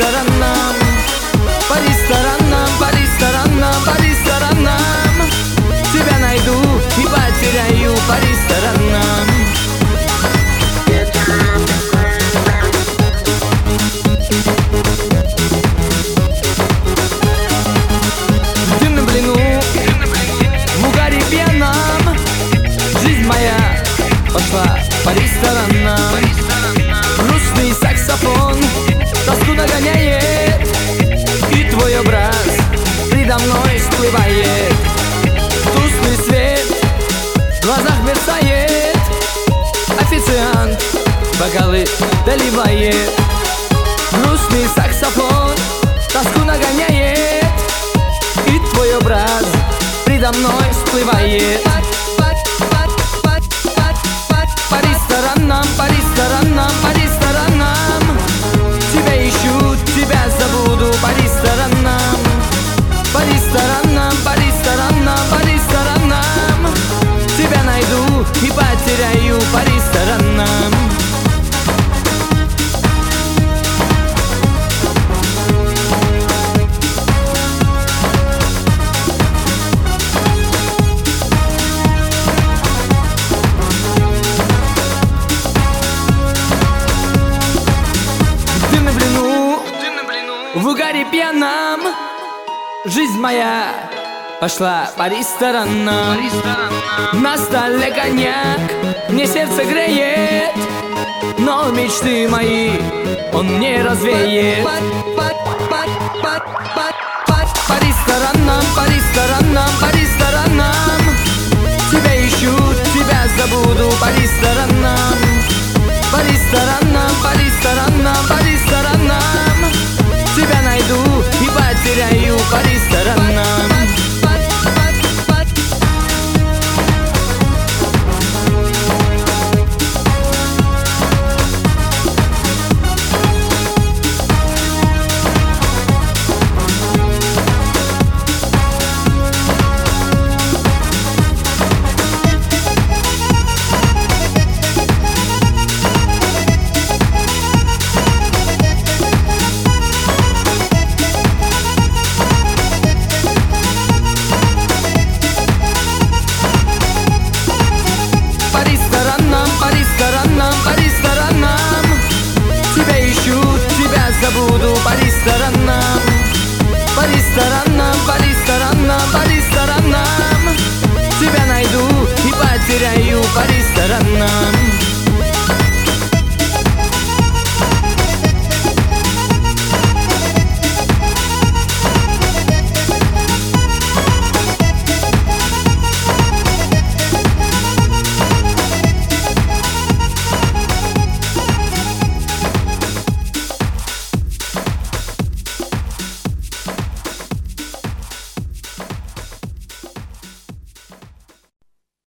ресторанам, по ресторанам, по ресторанам, по ресторанам. Тебя найду и потеряю по ресторанам. В дымном плену, в угаре пьяном, жизнь моя пошла по ресторанам. Грустный саксофон тоску нагоняет, и твой образ предо мной всплывает. Тусклый свет в глазах мерцает, официант бокалы доливает. Грустный саксофон тоску нагоняет, и твой образ предо мной всплывает. По ресторанам, по ресторанам, по ресторанам. Тебя ищу, тебя забуду по ресторанам. По ресторанам, по ресторанам, по ресторанам. Тебя найду и потеряю по ресторанам. В угаре пьяном жизнь моя пошла по ресторанам. На столе коньяк мне сердце греет, но мечты мои он не развеет. По ресторанам, по ресторанам, по ресторанам. Тебя ищу, тебя забуду по ресторанам. По ресторанам, по ресторанам, по ресторанам. Тебя найду и потеряю по ресторанам. Забуду по ресторанам, по ресторанам, по ресторанам, по ресторанам. Тебя найду и потеряю по ресторанам.